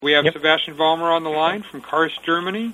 We have Sebastian Vollmer on the line from Karst, Germany.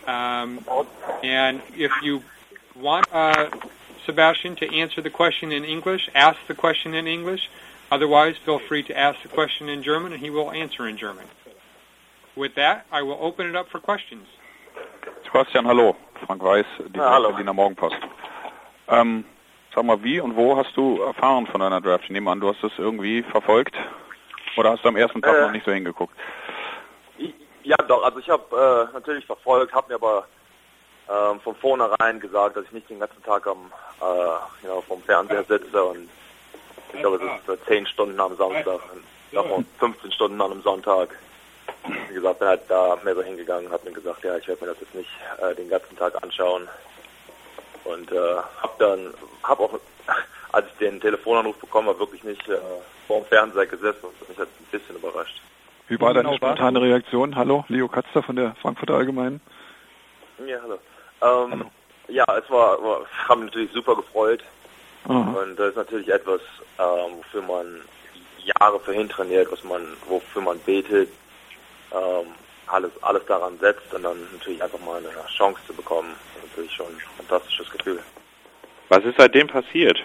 And if you want Sebastian to answer the question in English, ask the question in English. Otherwise, feel free to ask the question in German, and he will answer in German. With that, I will open it up for questions. Sebastian, hallo. Frank Weiß, die Berliner Morgenpost. Sag mal, wie und wo hast du erfahren von deiner Draft? Ich nehme an, du hast das irgendwie verfolgt? Oder hast du am ersten Tag noch nicht so hingeguckt? Ja, doch. Also ich habe natürlich verfolgt, habe mir aber von vornherein gesagt, dass ich nicht den ganzen Tag vom Fernseher sitze und ich glaube, es ist 10 Stunden am Samstag und 15 Stunden an einem Sonntag. Wie gesagt, bin halt da mehr so hingegangen und habe mir gesagt, ja, ich werde mir das jetzt nicht den ganzen Tag anschauen. Und habe auch, als ich den Telefonanruf bekommen habe, wirklich nicht vor dem Fernseher gesessen und mich hat ein bisschen überrascht. Wie war deine spontane Reaktion? Hallo, Leo Katzter von der Frankfurter Allgemeinen. Ja, hallo. Ja, es haben mich natürlich super gefreut. Und das ist natürlich etwas, wofür man Jahre vorhin trainiert, wofür man betet, alles daran setzt und dann natürlich einfach mal eine Chance zu bekommen. Das ist natürlich schon ein fantastisches Gefühl. Was ist seitdem passiert?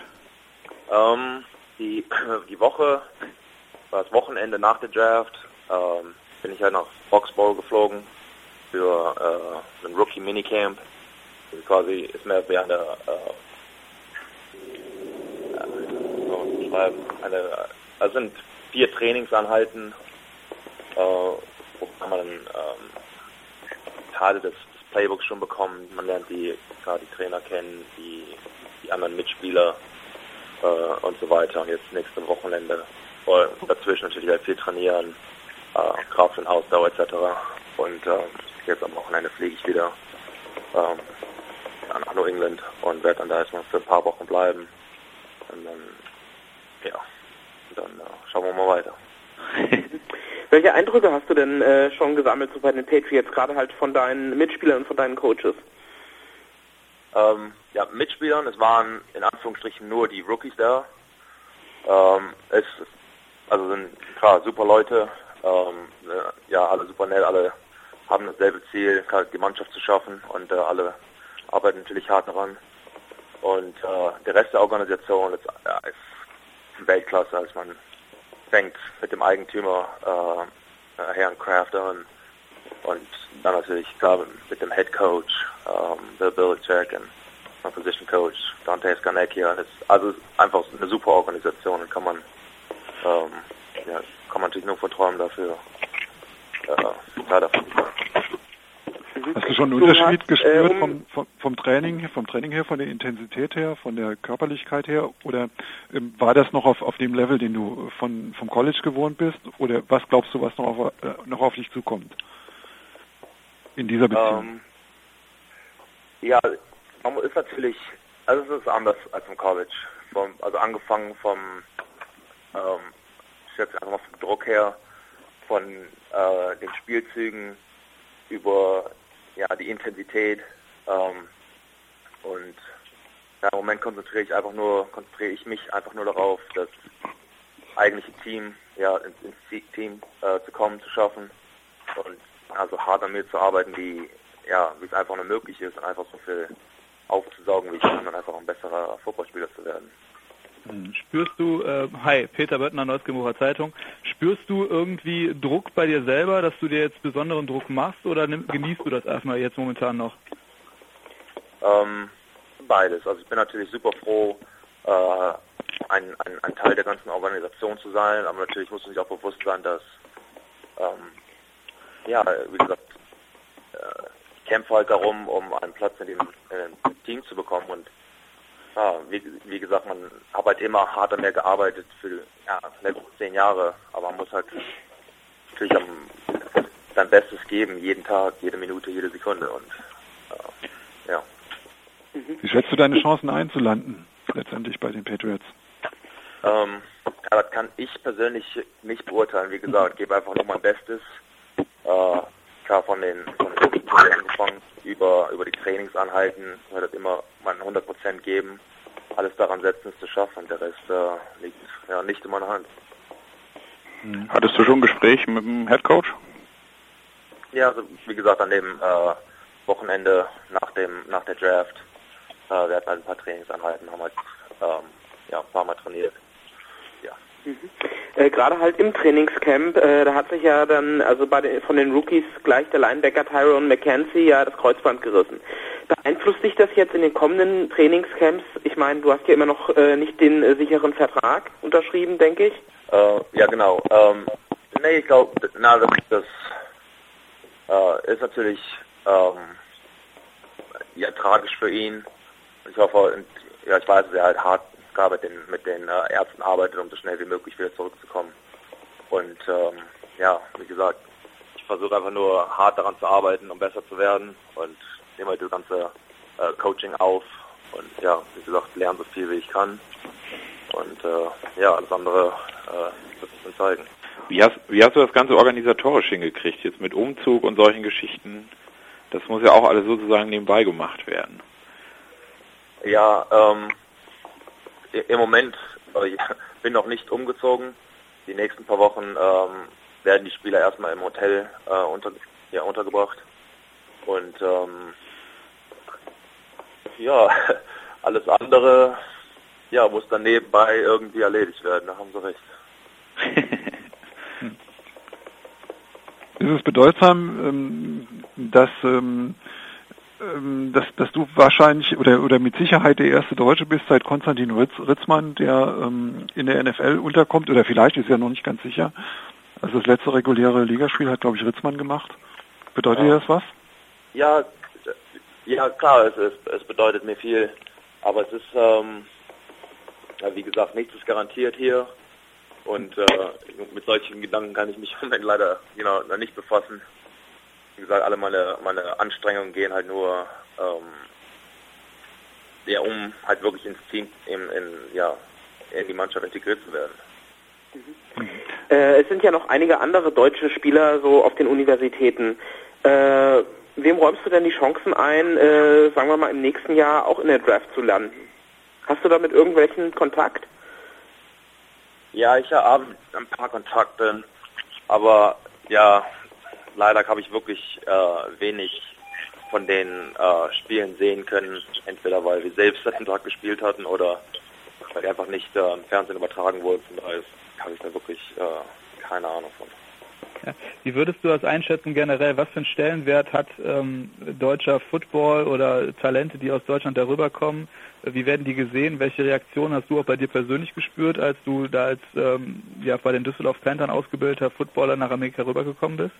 Die Woche, das Wochenende nach der Draft, bin ich halt nach Foxborough geflogen für ein Rookie-Minicamp. Also quasi ist mehr wie also sind 4 Trainingseinheiten, wo man dann Teile des Playbooks schon bekommen. Man lernt die Trainer kennen, die anderen Mitspieler und so weiter. Und jetzt nächste Wochenende dazwischen natürlich halt viel trainieren, Kraft- und Ausdauer etc. Und jetzt am Wochenende fliege ich wieder an New England und werde dann da erstmal für ein paar Wochen bleiben. Und dann schauen wir mal weiter. Welche Eindrücke hast du denn schon gesammelt so bei den Patriots, gerade halt von deinen Mitspielern und von deinen Coaches? Mitspielern, es waren in Anführungsstrichen nur die Rookies da. Sind klar super Leute, alle super nett, alle haben dasselbe Ziel, die Mannschaft zu schaffen und alle arbeiten natürlich hart daran. Und der Rest der Organisation ist Weltklasse, als man fängt mit dem Eigentümer Herrn Kraft an und dann natürlich klar mit dem Head Coach Bill Belichick und mein Position Coach Dante Scarnecchia. Das ist also einfach eine super Organisation und kann man natürlich nur verträumen dafür. Hast du schon einen Unterschied gespürt vom Training her, von der Intensität her, von der Körperlichkeit her? Oder war das noch auf dem Level, den du vom College gewohnt bist? Oder was glaubst du, was noch auf dich zukommt in dieser Beziehung? Man ist natürlich, also es ist anders als im College. Angefangen vom Druck her, von den Spielzügen über die Intensität und im Moment konzentriere ich mich einfach nur darauf, das eigentliche Team ins Team zu kommen, zu schaffen und also hart an mir zu arbeiten, wie es einfach nur möglich ist und einfach so viel aufzusaugen, wie ich kann, und einfach ein besserer Footballspieler zu werden. Spürst du, hi, Peter Böttner, Neues Zeitung, spürst du irgendwie Druck bei dir selber, dass du dir jetzt besonderen Druck machst, oder genießt du das erstmal jetzt momentan noch? Beides. Also ich bin natürlich super froh, ein Teil der ganzen Organisation zu sein, aber natürlich muss man sich auch bewusst sein, dass, wie gesagt, ich kämpfe halt darum, um einen Platz in dem Team zu bekommen und wie gesagt, man hat halt immer hart an mir gearbeitet für letzten 10 Jahre, aber man muss halt natürlich sein Bestes geben, jeden Tag, jede Minute, jede Sekunde und Wie schätzt du deine Chancen einzulanden, letztendlich bei den Patriots? Das kann ich persönlich nicht beurteilen. Wie gesagt, gebe einfach nur mein Bestes. Klar, von den angefangen, über die Trainingseinheiten, werde das immer mein 100% geben, alles daran setzen, es zu schaffen. Und der Rest liegt nicht in meiner Hand. Hattest du schon ein Gespräch mit dem Head Coach? Ja, also wie gesagt, an dem Wochenende nach der Draft, wir hatten halt ein paar Trainingseinheiten, haben halt ein paar Mal trainiert. Ja. Gerade halt im Trainingscamp, da hat sich ja dann, also von den Rookies gleich der Linebacker Tyrone McKenzie ja das Kreuzband gerissen. Beeinflusst dich das jetzt in den kommenden Trainingscamps? Ich meine, du hast ja immer noch nicht den sicheren Vertrag unterschrieben, denke ich. Ja, genau. Nee, ich glaube, das ist natürlich tragisch für ihn. Ich hoffe, ich weiß, dass er halt hart mit den Ärzten arbeitet, um so schnell wie möglich wieder zurückzukommen. Und wie gesagt, ich versuche einfach nur hart daran zu arbeiten, um besser zu werden und nehme halt das ganze Coaching auf und wie gesagt, lerne so viel wie ich kann. Und alles andere wird sich dann zeigen. Wie hast du das Ganze organisatorisch hingekriegt, jetzt mit Umzug und solchen Geschichten? Das muss ja auch alles sozusagen nebenbei gemacht werden. Ja, im Moment bin noch nicht umgezogen. Die nächsten paar Wochen werden die Spieler erstmal im Hotel untergebracht. Und alles andere muss dann nebenbei irgendwie erledigt werden. Da haben Sie recht. Ist es bedeutsam, dass du wahrscheinlich oder mit Sicherheit der erste Deutsche bist seit Konstantin Ritzmann, der in der NFL unterkommt, oder vielleicht, ist ja noch nicht ganz sicher. Also das letzte reguläre Ligaspiel hat, glaube ich, Ritzmann gemacht. Bedeutet dir das was? Ja, klar, es bedeutet mir viel, aber es ist, wie gesagt, nichts ist garantiert hier. Und mit solchen Gedanken kann ich mich im Moment leider nicht befassen. Wie gesagt, alle meine Anstrengungen gehen halt nur um halt wirklich ins Team in die Mannschaft integriert zu werden. Es sind ja noch einige andere deutsche Spieler so auf den Universitäten. Wem räumst du denn die Chancen ein, sagen wir mal im nächsten Jahr auch in der Draft zu landen? Hast du da mit irgendwelchen Kontakt? Ja, ich habe ein paar Kontakte, aber leider habe ich wirklich wenig von den Spielen sehen können, entweder weil wir selbst an dem Tag gespielt hatten oder weil die einfach nicht im Fernsehen übertragen wurden. Von daher habe ich da wirklich keine Ahnung von. Ja. Wie würdest du das einschätzen generell? Was für einen Stellenwert hat deutscher Football oder Talente, die aus Deutschland darüber kommen? Wie werden die gesehen? Welche Reaktionen hast du auch bei dir persönlich gespürt, als du da als bei den Düsseldorf Panthern ausgebildeter Footballer nach Amerika rübergekommen bist?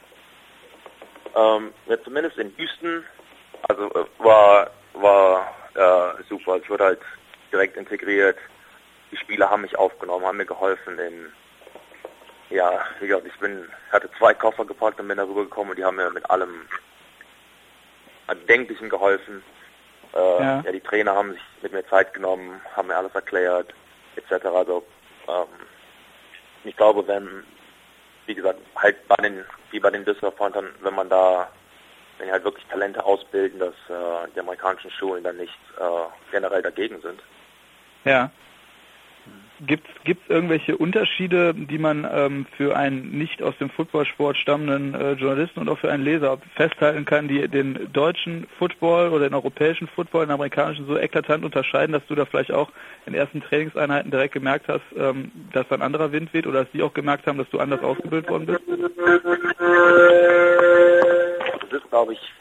Zumindest in Houston, also war super. Ich wurde halt direkt integriert. Die Spieler haben mich aufgenommen, haben mir geholfen. Wie gesagt, hatte 2 Koffer gepackt und bin da rübergekommen und die haben mir mit allem Erdenklichen geholfen. Die Trainer haben sich mit mir Zeit genommen, haben mir alles erklärt, etc. Also ich glaube, wie gesagt, halt wie bei den Düsseldorf Panthern, wenn die halt wirklich Talente ausbilden, dass die amerikanischen Schulen dann nicht generell dagegen sind. Ja. Gibt's irgendwelche Unterschiede, die man für einen nicht aus dem Footballsport stammenden Journalisten und auch für einen Leser festhalten kann, die den deutschen Football oder den europäischen Football, den amerikanischen so eklatant unterscheiden, dass du da vielleicht auch in ersten Trainingseinheiten direkt gemerkt hast, dass ein anderer Wind weht, oder dass die auch gemerkt haben, dass du anders ausgebildet worden bist? Das ist, glaube ich,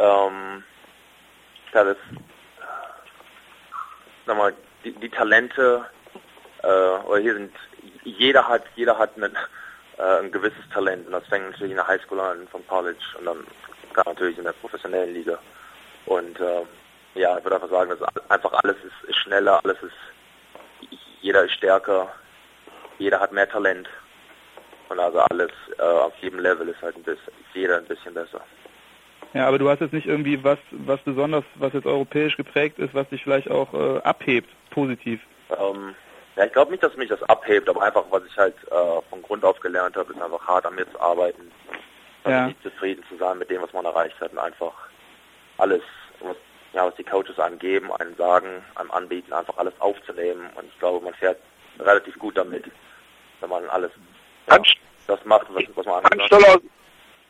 die Talente, oder hier sind, jeder hat ein gewisses Talent, und das fängt natürlich in der Highschool an, vom College und dann natürlich in der professionellen Liga. Und ich würde einfach sagen, dass einfach alles ist schneller, jeder ist stärker, jeder hat mehr Talent, und also alles auf jedem Level ist halt jeder ein bisschen besser. Ja, aber du hast jetzt nicht irgendwie was besonders, was jetzt europäisch geprägt ist, was dich vielleicht auch abhebt, positiv? Ich glaube nicht, dass mich das abhebt, aber einfach, was ich halt von Grund auf gelernt habe, ist einfach hart an mir zu arbeiten, nicht zufrieden zu sein mit dem, was man erreicht hat, und einfach alles, was die Coaches einem geben, einem sagen, einem anbieten, einfach alles aufzunehmen, und ich glaube, man fährt relativ gut damit, wenn man alles das macht, was man angeht.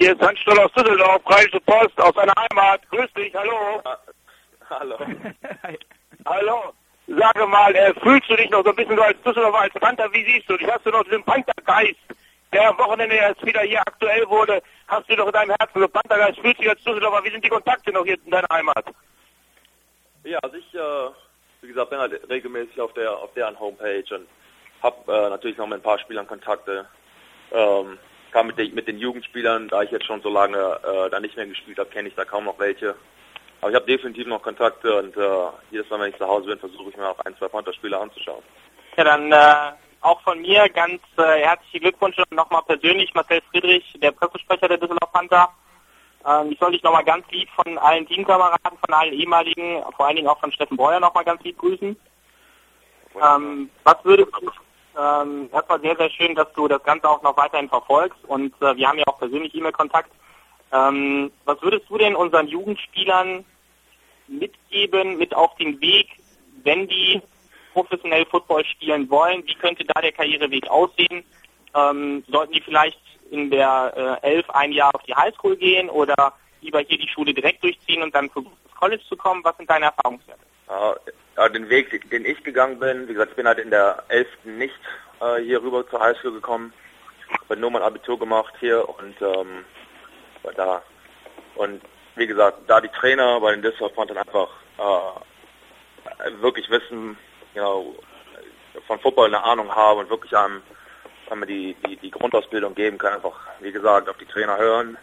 Hier ist Hans Stoll aus Düsseldorf, Rheinische Post, aus seiner Heimat. Grüß dich, hallo. Hallo. Hallo. Sage mal, fühlst du dich noch so ein bisschen so als Düsseldorfer, als Panther? Wie siehst du dich? Hast du noch diesen Panthergeist, der am Wochenende erst wieder hier aktuell wurde? Hast du noch in deinem Herzen so Panthergeist? Fühlst du dich als Düsseldorfer? Wie sind die Kontakte noch hier in deiner Heimat? Ja, also ich, wie gesagt, bin halt regelmäßig auf deren Homepage und habe natürlich noch mit ein paar Spielern Kontakte. Kam mit den Jugendspielern, da ich jetzt schon so lange da nicht mehr gespielt habe, kenne ich da kaum noch welche. Aber ich habe definitiv noch Kontakte und jedes Mal, wenn ich zu Hause bin, versuche ich mir auch 1, 2 Panther-Spieler anzuschauen. Ja, dann auch von mir ganz herzliche Glückwünsche nochmal persönlich, Marcel Friedrich, der Pressesprecher der Düsseldorf Panther. Ich soll dich nochmal ganz lieb von allen Teamkameraden, von allen ehemaligen, vor allen Dingen auch von Steffen Breuer nochmal ganz lieb grüßen. Was würdest du, erstmal sehr, sehr schön, dass du das Ganze auch noch weiterhin verfolgst und wir haben ja auch persönlich E-Mail-Kontakt. Was würdest du denn unseren Jugendspielern mitgeben, mit auf den Weg, wenn die professionell Football spielen wollen? Wie könnte da der Karriereweg aussehen? Sollten die vielleicht in der 11 ein Jahr auf die Highschool gehen oder lieber hier die Schule direkt durchziehen und dann ins College zu kommen? Was sind deine Erfahrungswerte? Ja, den Weg, den ich gegangen bin, wie gesagt, ich bin halt in der 11. nicht hier rüber zur Highschool gekommen, habe nur mein Abitur gemacht hier und war da. Und wie gesagt, da die Trainer bei den Düsseldorf Panthern einfach wirklich wissen, von Football eine Ahnung haben und wirklich einem die Grundausbildung geben können, einfach, wie gesagt, auf die Trainer hören,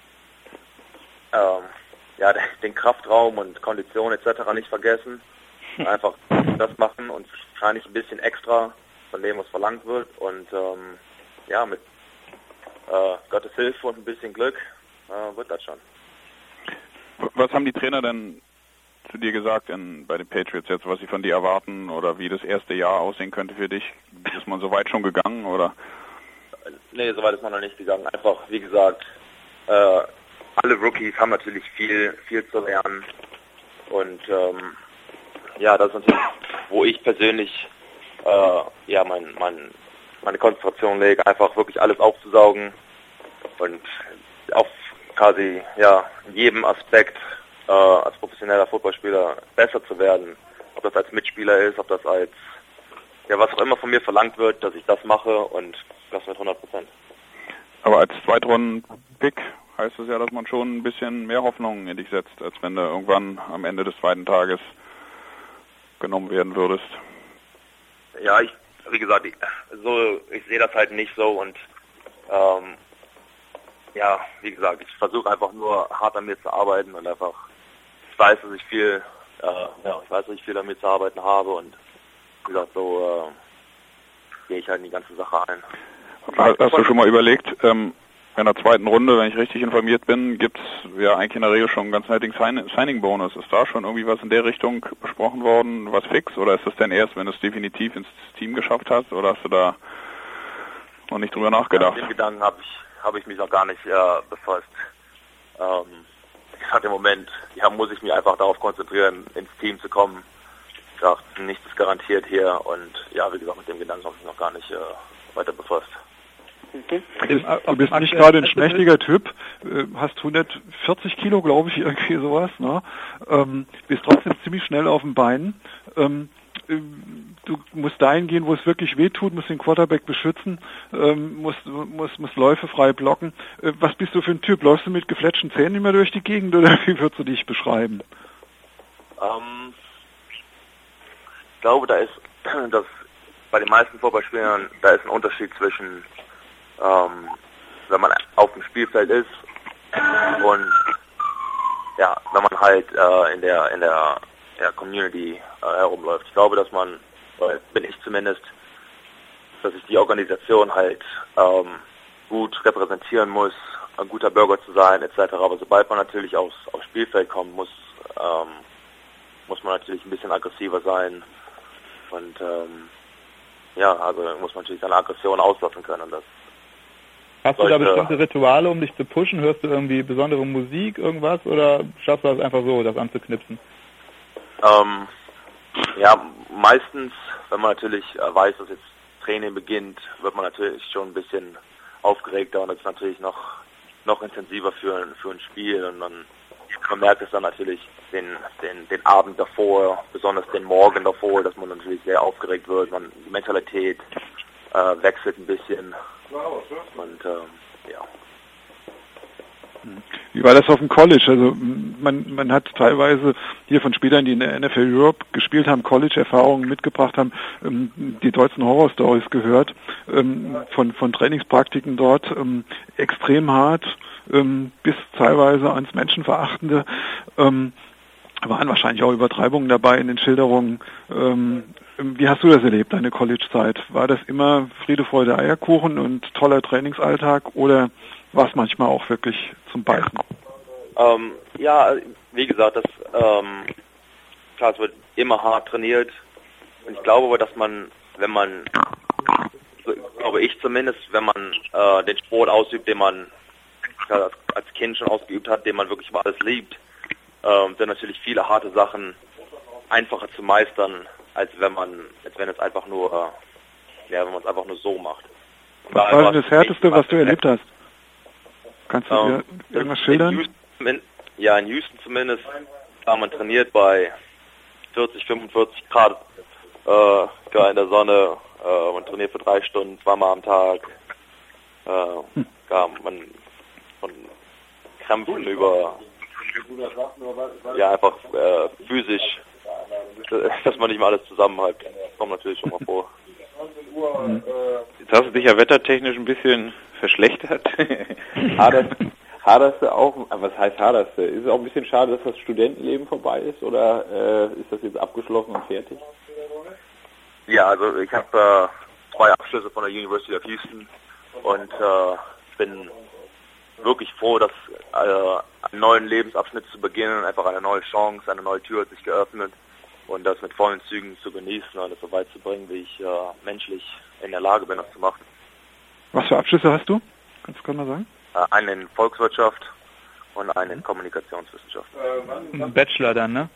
den Kraftraum und Kondition etc. nicht vergessen, einfach das machen und wahrscheinlich ein bisschen extra von dem, was verlangt wird und mit Gottes Hilfe und ein bisschen Glück wird das schon. Was haben die Trainer denn zu dir gesagt bei den Patriots jetzt, was sie von dir erwarten oder wie das erste Jahr aussehen könnte für dich? Ist man so weit schon gegangen oder? Nee, so weit ist man noch nicht gegangen. Einfach, wie gesagt, alle Rookies haben natürlich viel zu lernen und das ist natürlich, wo ich persönlich meine Konzentration lege, einfach wirklich alles aufzusaugen und auf quasi in jedem Aspekt als professioneller Footballspieler besser zu werden. Ob das als Mitspieler ist, ob das als was auch immer von mir verlangt wird, dass ich das mache und das mit 100%. Aber als Zweitrunden-Pick heißt es ja, dass man schon ein bisschen mehr Hoffnung in dich setzt, als wenn du irgendwann am Ende des zweiten Tages genommen werden würdest. Ja, ich sehe das halt nicht so und wie gesagt, ich versuche einfach nur hart an mir zu arbeiten und einfach, ich weiß, dass ich viel damit zu arbeiten habe und wie gesagt, so gehe ich halt in die ganze Sache ein. Hast du schon mal überlegt, in der zweiten Runde, wenn ich richtig informiert bin, gibt es ja eigentlich in der Regel schon einen ganz netten Signing-Bonus. Ist da schon irgendwie was in der Richtung besprochen worden, was fix? Oder ist das denn erst, wenn du es definitiv ins Team geschafft hast? Oder hast du da noch nicht drüber nachgedacht? Mit dem Gedanken habe ich mich noch gar nicht befasst. Im Moment muss ich mich einfach darauf konzentrieren, ins Team zu kommen. Ich sage, nichts ist garantiert hier und wie gesagt, mit dem Gedanken habe ich mich noch gar nicht weiter befasst. Du bist nicht gerade ein schmächtiger Typ, hast 140 Kilo, glaube ich, irgendwie sowas, ne? Bist trotzdem ziemlich schnell auf den Beinen. Du musst dahin gehen, wo es wirklich weh tut, musst den Quarterback beschützen, musst Läufe frei blocken. Was bist du für ein Typ? Läufst du mit gefletschten Zähnen immer durch die Gegend oder wie würdest du dich beschreiben? Ich glaube, da ist das bei den meisten Footballspielern, da ist ein Unterschied zwischen wenn man auf dem Spielfeld ist und wenn man halt in der Community herumläuft. Ich glaube, dass man, bin ich zumindest, dass ich die Organisation halt gut repräsentieren muss, ein guter Bürger zu sein etc. Aber sobald man natürlich aufs Spielfeld kommt, muss man natürlich ein bisschen aggressiver sein und muss man natürlich seine Aggression auslassen können. Und das hast du da bestimmte Rituale, um dich zu pushen? Hörst du irgendwie besondere Musik, irgendwas, oder schaffst du das einfach so, das anzuknipsen? Meistens, wenn man natürlich weiß, dass jetzt Training beginnt, wird man natürlich schon ein bisschen aufgeregter und das ist natürlich noch noch intensiver für ein Spiel und man merkt es dann natürlich den Abend davor, besonders den Morgen davor, dass man natürlich sehr aufgeregt wird, die Mentalität wechselt ein bisschen und ja. Wie war das auf dem College? Also man hat teilweise hier von Spielern, die in der NFL Europe gespielt haben, College-Erfahrungen mitgebracht haben, die deutschen Horror-Stories gehört, von Trainingspraktiken dort, extrem hart, bis teilweise ans Menschenverachtende, waren wahrscheinlich auch Übertreibungen dabei in den Schilderungen. Wie hast du das erlebt, deine College-Zeit? War das immer Friede, Freude, Eierkuchen und toller Trainingsalltag oder war es manchmal auch wirklich zum Beißen? Ja, wie gesagt, klar, es wird immer hart trainiert und ich glaube aber, dass glaube ich zumindest, wenn man den Sport ausübt, den man als Kind schon ausgeübt hat, den man wirklich über alles liebt, sind natürlich viele harte Sachen einfacher zu meistern, als wenn es einfach nur, wenn man es einfach nur so macht. Was war das Härteste, was du erlebt hast? Kannst du dir irgendwas schildern? In Houston zumindest, man trainiert bei 40, 45 Grad in der Sonne, man trainiert für 3 Stunden, 2-mal am Tag, man von Krämpfen über einfach physisch, dass man nicht mal alles zusammen hat, kommt natürlich schon mal vor. Jetzt hast du dich ja wettertechnisch ein bisschen verschlechtert. Haderst du auch, was heißt haderst du? Ist es auch ein bisschen schade, dass das Studentenleben vorbei ist oder ist das jetzt abgeschlossen und fertig? Ja, also ich habe 2 Abschlüsse von der University of Houston und bin wirklich froh, dass einen neuen Lebensabschnitt zu beginnen, einfach eine neue Chance, eine neue Tür hat sich geöffnet und das mit vollen Zügen zu genießen und es so weit zu bringen, wie ich menschlich in der Lage bin, das zu machen. Was für Abschlüsse hast du? Kannst du gerade mal sagen? Einen in Volkswirtschaft und einen in Kommunikationswissenschaft. Ein Bachelor dann, ne?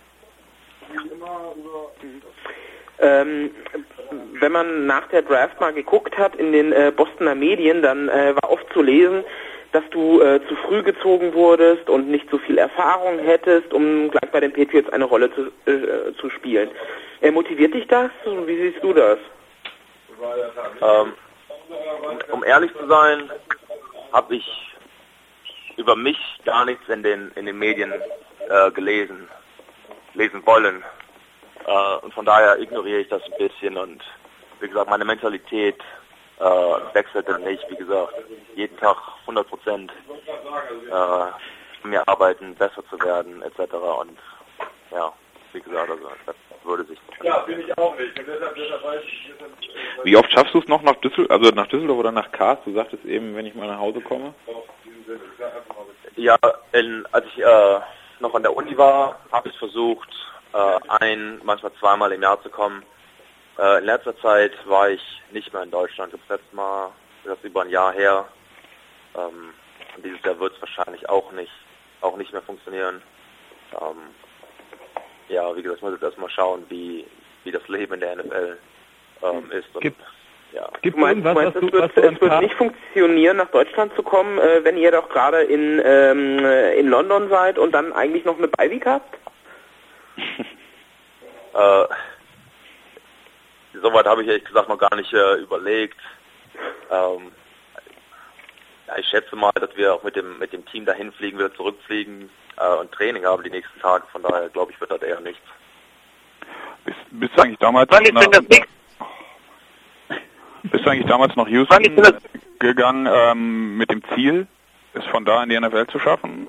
Wenn man nach der Draft mal geguckt hat in den Bostoner Medien, dann war oft zu lesen, dass du zu früh gezogen wurdest und nicht so viel Erfahrung hättest, um gleich bei den Patriots eine Rolle zu spielen. Motiviert dich das? Wie siehst du das? Um ehrlich zu sein, habe ich über mich gar nichts in den Medien lesen wollen. Und von daher ignoriere ich das ein bisschen und wie gesagt, meine Mentalität wechselte nicht, wie gesagt, jeden Tag 100% mehr arbeiten, besser zu werden, etc. Und ja, wie gesagt, also das würde sich. Ja, bin ich auch nicht. Und deshalb weiß ich. Wie oft schaffst du es noch nach Düsseldorf oder nach Karst? Du sagtest eben, wenn ich mal nach Hause komme. Ja, als ich noch an der Uni war, habe ich versucht, manchmal 2-mal im Jahr zu kommen. In letzter Zeit war ich nicht mehr in Deutschland. Das letzte Mal, das ist über ein Jahr her. Und dieses Jahr wird es wahrscheinlich auch nicht mehr funktionieren. Ja, wie gesagt, ich muss jetzt erstmal schauen, wie das Leben in der NFL ist. Und, Gibt es wird nicht funktionieren, nach Deutschland zu kommen, wenn ihr doch gerade in London seid und dann eigentlich noch eine Bye-Week habt? Soweit habe ich ehrlich gesagt noch gar nicht überlegt. Ich schätze mal, dass wir auch mit dem Team dahin fliegen, wieder zurückfliegen und Training haben die nächsten Tage. Von daher glaube ich, wird das eher nichts. Bist du eigentlich damals nach Houston gegangen mit dem Ziel, es von da in die NFL zu schaffen?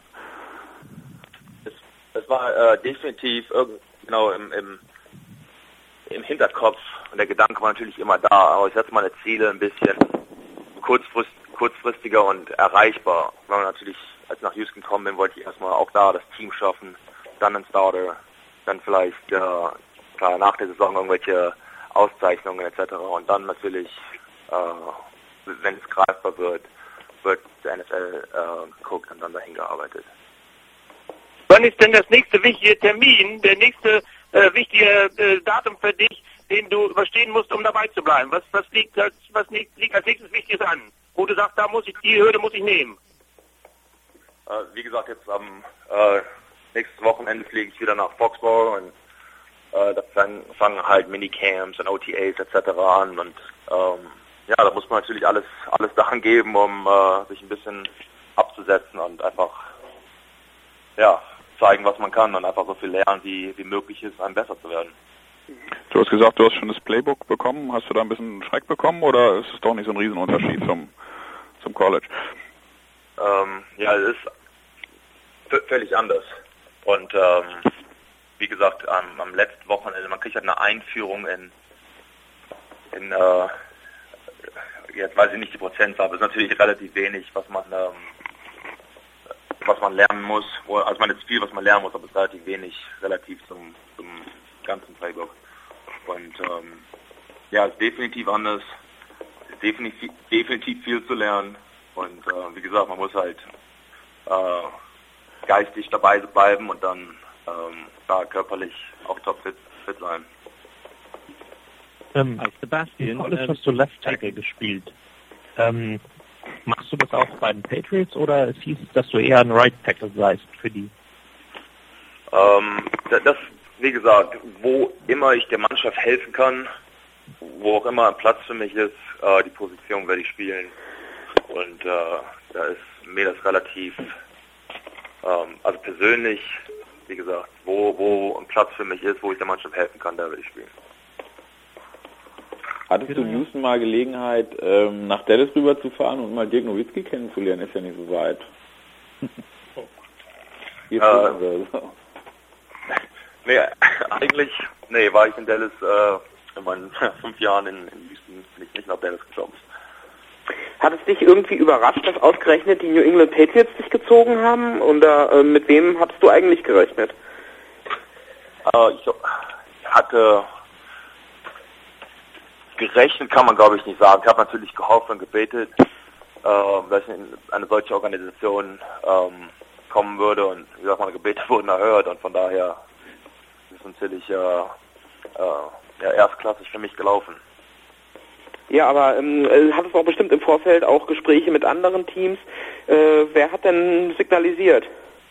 Es war definitiv genau im Hinterkopf und der Gedanke war natürlich immer da, aber ich hatte meine Ziele ein bisschen kurzfristiger und erreichbar. Wenn man natürlich, als ich nach Houston gekommen bin, wollte ich erstmal auch da das Team schaffen, dann einen Starter, dann vielleicht klar, nach der Saison irgendwelche Auszeichnungen etc. Und dann natürlich, wenn es greifbar wird der NFL geguckt und dann dahin gearbeitet. Wann ist denn das nächste wichtige Termin, der nächste wichtige Datum für dich, den du überstehen musst, um dabei zu bleiben? Was liegt als nächstes Wichtiges an? Wo du sagst, die Hürde muss ich nehmen? Wie gesagt, jetzt am nächstes Wochenende fliege ich wieder nach Foxborough und da fangen halt Minicamps und OTAs etc. an und ja, da muss man natürlich alles daran geben, um sich ein bisschen abzusetzen und einfach zeigen, was man kann und einfach so viel lernen, wie möglich ist, einem besser zu werden. Du hast gesagt, du hast schon das Playbook bekommen. Hast du da ein bisschen Schreck bekommen oder ist es doch nicht so ein Riesenunterschied zum College? Ja, es ist völlig anders. Und wie gesagt, am letzten Wochenende, man kriegt halt eine Einführung in jetzt weiß ich nicht die Prozentzahl, aber es ist natürlich relativ wenig, was man lernen muss, also man ist viel, was man lernen muss, aber es ist relativ wenig relativ zum ganzen Playbook. Und ja, es ist definitiv anders, es ist definitiv viel zu lernen und wie gesagt, man muss halt geistig dabei bleiben und dann körperlich auch topfit sein. Sebastian, hast du Left Tackle gespielt. Machst du das auch bei den Patriots oder es hieß, dass du eher ein Right Tackle seist für die? Das, wie gesagt, wo immer ich der Mannschaft helfen kann, wo auch immer ein Platz für mich ist, die Position werde ich spielen. Und da ist mir das relativ, also persönlich, wie gesagt, wo ein Platz für mich ist, wo ich der Mannschaft helfen kann, da werde ich spielen. Hattest du in Houston mal Gelegenheit, nach Dallas rüber zu fahren und mal Dirk Nowitzki kennenzulernen? Ist ja nicht so weit. Nee, war ich in Dallas, in meinen 5 Jahren in Houston bin ich nicht nach Dallas gekommen. Hat es dich irgendwie überrascht, dass ausgerechnet die New England Patriots dich gezogen haben? Oder mit wem hattest du eigentlich gerechnet? Ich hatte gerechnet, kann man glaube ich nicht sagen. Ich habe natürlich gehofft und gebetet, dass ich in eine solche Organisation kommen würde und wie gesagt, meine Gebete wurden erhört und von daher ist es natürlich erstklassig für mich gelaufen. Ja, aber hattest du auch bestimmt im Vorfeld auch Gespräche mit anderen Teams. Wer hat denn signalisiert?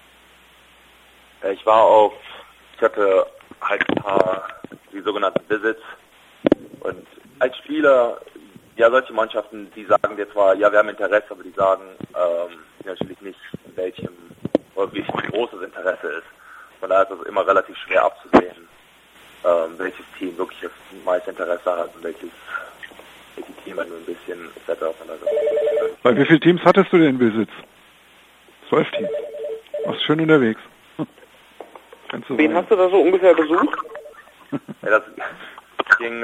Ich hatte halt ein paar, die sogenannten Visits und als Spieler, ja, solche Mannschaften, die sagen dir zwar, ja, wir haben Interesse, aber die sagen natürlich nicht, in welchem oder wie groß das Interesse ist. Von daher ist es immer relativ schwer abzusehen, welches Team wirklich das meiste Interesse hat und welches Team nur ein bisschen etc. Bei wie vielen Teams hattest du denn Besitz? 12 Teams. Warst schön unterwegs. Wen hast du da so ungefähr besucht? Ja, das ging,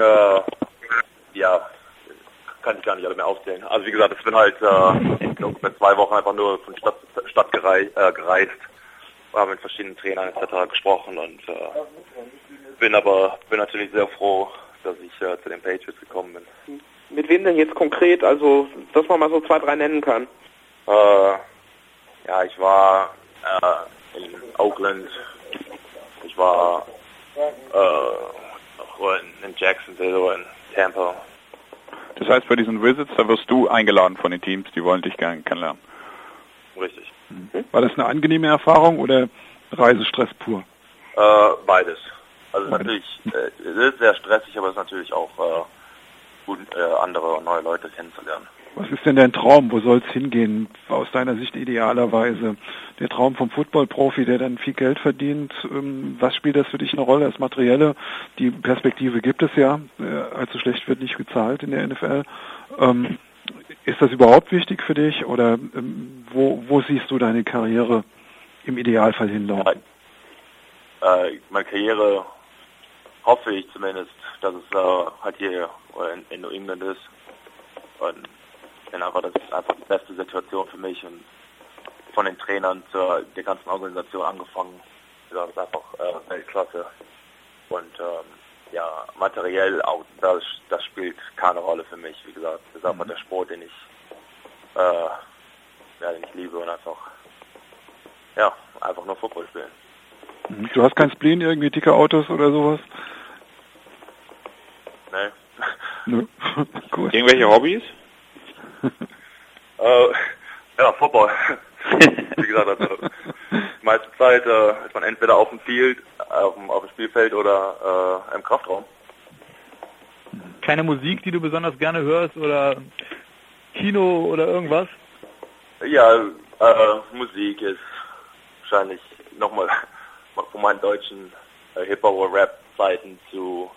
kann ich gar nicht alle mehr aufzählen. Also wie gesagt, ich bin halt ungefähr 2 Wochen einfach nur von Stadt zu Stadt gereist, haben mit verschiedenen Trainern etc. gesprochen und bin natürlich sehr froh, dass ich zu den Patriots gekommen bin. Mit wem denn jetzt konkret, also dass man mal so 2, 3 nennen kann? Ja, ich war in Oakland, ich war in Jacksonville oder in Tampa. Das heißt, bei diesen Visits, da wirst du eingeladen von den Teams, die wollen dich gerne kennenlernen. Richtig. War das eine angenehme Erfahrung oder Reisestress pur? Beides. Also natürlich, es ist sehr stressig, aber es ist natürlich auch gut, andere und neue Leute kennenzulernen. Was ist denn dein Traum? Wo soll es hingehen? Aus deiner Sicht idealerweise? Der Traum vom Football-Profi, der dann viel Geld verdient. Was spielt das für dich eine Rolle? Das Materielle, die Perspektive gibt es ja. Allzu schlecht wird nicht gezahlt in der NFL. Ist das überhaupt wichtig für dich? Oder wo siehst du deine Karriere im Idealfall hinlaufen? Meine Karriere hoffe ich zumindest, dass es halt hier in New England ist. Und einfach, das ist einfach die beste Situation für mich und von den Trainern zur der ganzen Organisation angefangen. Das ist einfach Weltklasse. Und materiell auch, das spielt keine Rolle für mich. Wie gesagt, das ist einfach der Sport, den ich liebe und einfach nur Football spielen. Du hast kein Spleen, irgendwie dicke Autos oder sowas? Nee. Nö. Gut. Irgendwelche Hobbys? Football. Wie gesagt, gesagt, also die meiste Zeit ist man entweder auf dem Field, auf dem Spielfeld oder im Kraftraum. Keine Musik, die du besonders gerne hörst oder Kino oder irgendwas? Ja, Musik ist wahrscheinlich nochmal von meinen deutschen Hip-Hop- oder Rap-Zeiten zu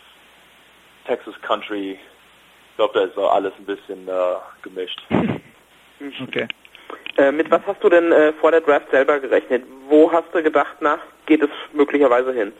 Texas Country. Ich glaube, da ist so alles ein bisschen gemischt. Okay. Mit was hast du denn vor der Draft selber gerechnet? Wo hast du gedacht, geht es möglicherweise hin?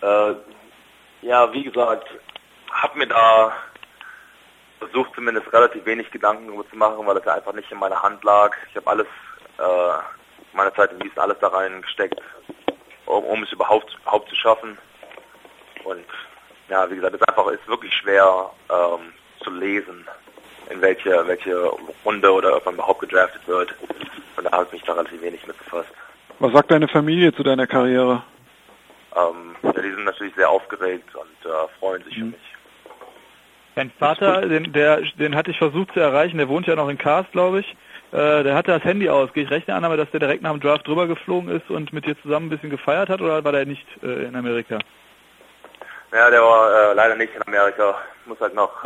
Ja, wie gesagt, habe mir da versucht, zumindest relativ wenig Gedanken darüber zu machen, weil es ja einfach nicht in meiner Hand lag. Ich habe alles, meine Zeit in Gießen, alles da reingesteckt, um es überhaupt zu schaffen. Und ja, wie gesagt, es ist wirklich schwer zu lesen, in welche Runde oder ob man überhaupt gedraftet wird. Und da habe ich mich da relativ wenig mit befasst. Was sagt deine Familie zu deiner Karriere? Ja, die sind natürlich sehr aufgeregt und freuen sich für mich. Dein Vater, den hatte ich versucht zu erreichen, der wohnt ja noch in Kars, glaube ich. Der hatte das Handy aus. Gehe ich recht in Annahme, dass der direkt nach dem Draft drüber geflogen ist und mit dir zusammen ein bisschen gefeiert hat, oder war der nicht in Amerika? Ja, der war leider nicht in Amerika. Muss halt noch,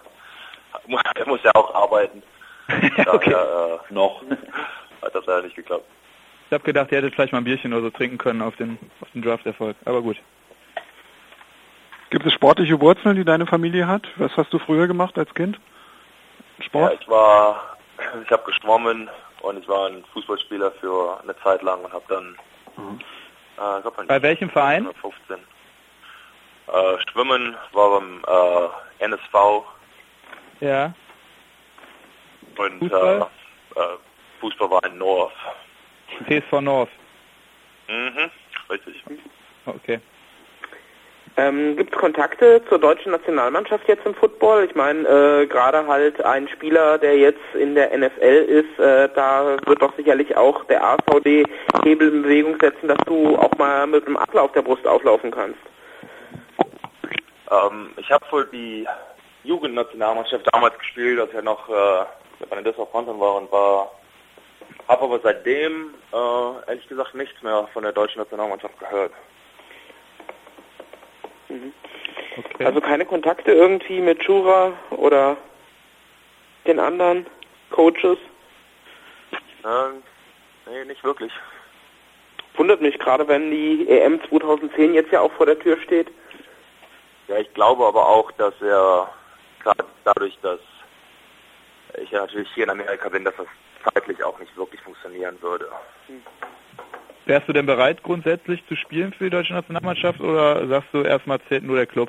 er muss ja auch arbeiten. Okay. Daher, noch hat das leider nicht geklappt. Ich habe gedacht, ihr hättet vielleicht mal ein Bierchen oder so trinken können auf den Draft-Erfolg, aber gut. Gibt es sportliche Wurzeln, die deine Familie hat? Was hast du früher gemacht als Kind? Sport? Ja, ich habe geschwommen und ich war ein Fußballspieler für eine Zeit lang und habe dann bei welchem Verein? 15. Schwimmen war beim NSV. Ja. Und Fußball? Fußball war in North. TSV North. Mhm, richtig. Okay. Gibt es Kontakte zur deutschen Nationalmannschaft jetzt im Football? Ich meine, gerade halt ein Spieler, der jetzt in der NFL ist, da wird doch sicherlich auch der AVD Hebel in Bewegung setzen, dass du auch mal mit einem Adler auf der Brust auflaufen kannst. Ich habe für die Jugendnationalmannschaft damals gespielt, als ich noch bei den Dessau Panthern war und habe aber seitdem ehrlich gesagt nichts mehr von der deutschen Nationalmannschaft gehört. Okay. Also keine Kontakte irgendwie mit Shura oder den anderen Coaches? Nee, nicht wirklich. Wundert mich gerade, wenn die EM 2010 jetzt ja auch vor der Tür steht. Ja, ich glaube aber auch, dass er gerade dadurch, dass ich ja natürlich hier in Amerika bin, dass das zeitlich auch nicht wirklich funktionieren würde. Wärst du denn bereit, grundsätzlich zu spielen für die deutsche Nationalmannschaft, oder sagst du, erstmal zählt nur der Club?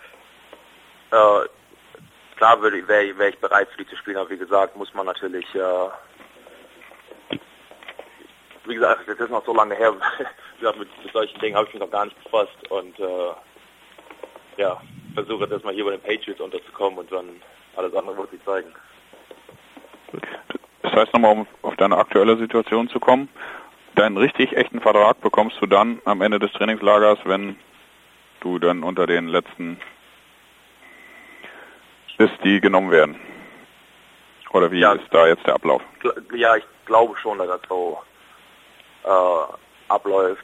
Klar wäre ich bereit, für die zu spielen, aber wie gesagt, muss man natürlich, wie gesagt, das ist noch so lange her, wie gesagt, mit solchen Dingen habe ich mich noch gar nicht befasst und versuche jetzt erstmal hier bei den Patriots unterzukommen und dann alles andere wird sich zeigen. Das heißt nochmal, um auf deine aktuelle Situation zu kommen, deinen richtig echten Vertrag bekommst du dann am Ende des Trainingslagers, wenn du dann unter den letzten bist, die genommen werden. Oder wie ist da jetzt der Ablauf? Ja, ich glaube schon, dass das so abläuft.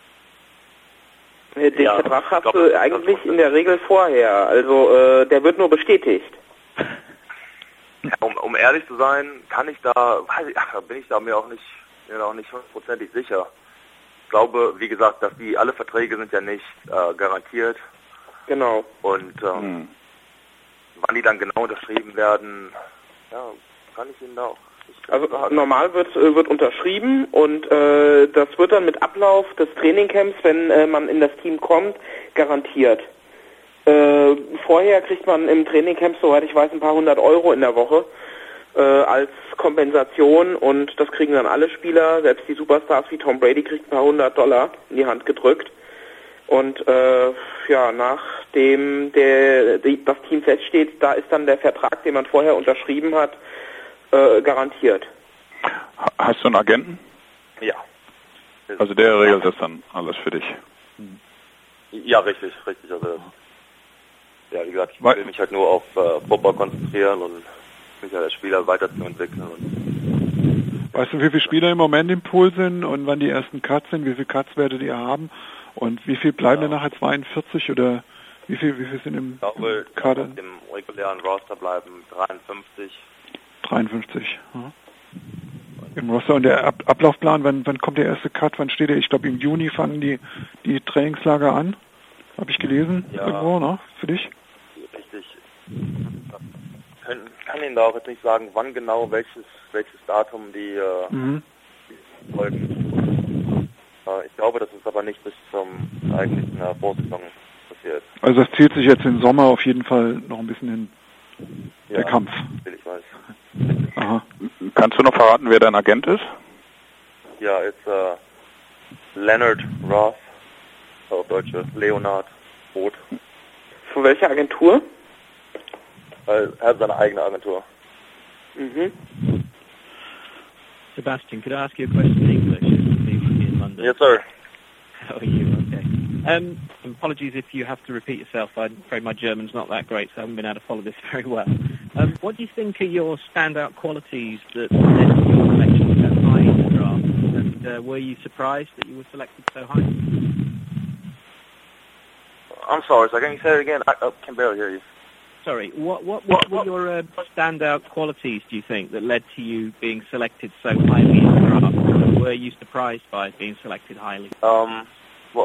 Den Vertrag hast du eigentlich in der Regel vorher, also der wird nur bestätigt. Ja, um ehrlich zu sein, bin ich da mir auch nicht hundertprozentig sicher. Ich glaube, wie gesagt, dass alle Verträge sind ja nicht garantiert. Genau. Und wann die dann genau unterschrieben werden, ja, kann ich Ihnen da auch. Also normal wird unterschrieben und das wird dann mit Ablauf des Trainingcamps, wenn man in das Team kommt, garantiert. Vorher kriegt man im Trainingcamp, soweit ich weiß, ein paar 100 Euro in der Woche als Kompensation, und das kriegen dann alle Spieler, selbst die Superstars wie Tom Brady kriegt ein paar $100 in die Hand gedrückt. Und nachdem das Team feststeht, da ist dann der Vertrag, den man vorher unterschrieben hat, garantiert. Hast du einen Agenten? Ja. Also der regelt das dann alles für dich? Ja, richtig. Also, ja, wie gesagt, ich will mich halt nur auf Football konzentrieren und mich als Spieler weiterzuentwickeln. Weißt du, wie viele Spieler im Moment im Pool sind und wann die ersten Cuts sind? Wie viele Cuts werdet ihr haben? Und wie viel bleiben denn nachher 42 oder wie viel sind im Kader? Auf dem regulären Roster bleiben 53. 53. Ja. Im Roster. Und der Ablaufplan, wann kommt der erste Cut? Wann steht der? Ich glaube, im Juni fangen die Trainingslager an. Habe ich gelesen irgendwo, ne? Für dich? Richtig. Kann Ihnen da auch jetzt nicht sagen, wann genau welches Datum die folgen. Ich glaube, das ist aber nicht bis zum eigentlichen Vorsaison passiert. Also das zielt sich jetzt im Sommer auf jeden Fall noch ein bisschen hin. Der Kampf. Ich weiß. Aha. Kannst du noch verraten, wer dein Agent ist? Ja, ist Leonard Roth, auf Deutsch Leonard Roth. Von welcher Agentur? Er hat seine eigene Agentur. Mhm. Sebastian, could I ask you a question in English? In London? Yes, sir. How are you? Okay. Apologies if you have to repeat yourself. I'm afraid my German's not that great, so I haven't been able to follow this very well. What do you think are your standout qualities that led to your selection so high in the draft? And were you surprised that you were selected so high? I'm sorry, so can you say it again? I can barely hear you. Sorry, what were your standout qualities, do you think, that led to you being selected so highly in the draft? Were you surprised by being selected highly? Well,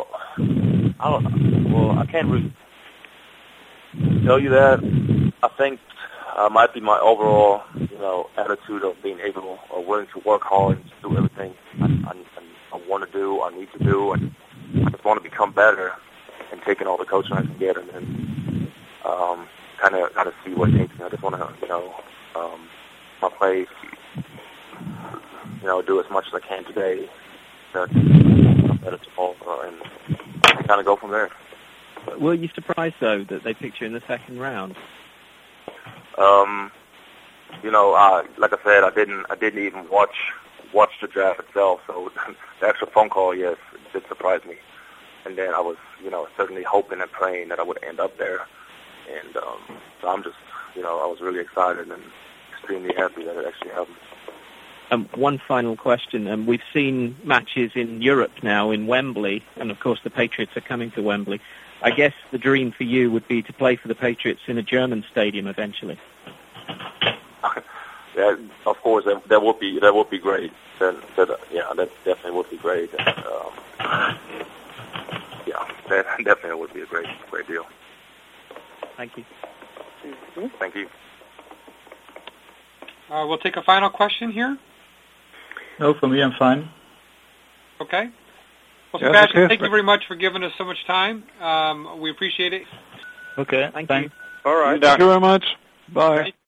I can't really tell you that. I think might be my overall, attitude of being able or willing to work hard and do everything I want to do, I need to do, and I just want to become better and taking all the coaching I can get, and then kind of see what takes me. I just want to, my place, do as much as I can today to become better tomorrow, and kind of go from there. Were you surprised though that they picked you in the second round? Like I said, I didn't even watch the draft itself. So the actual phone call, yes, it did surprise me. And then I was, certainly hoping and praying that I would end up there. And so I'm just, I was really excited and extremely happy that it actually happened. One final question. We've seen matches in Europe now in Wembley, and of course the Patriots are coming to Wembley. I guess the dream for you would be to play for the Patriots in a German stadium eventually. Yeah, of course, that would be great. That definitely would be great. And, that definitely would be a great deal. Thank you. Mm-hmm. Thank you. We'll take a final question here. No, for me, I'm fine. Okay. Well, Yeah, Sebastian, okay. thank you very much for giving us so much time. We appreciate it. Okay, Thank thanks. you. All right. Thank you very much. Bye.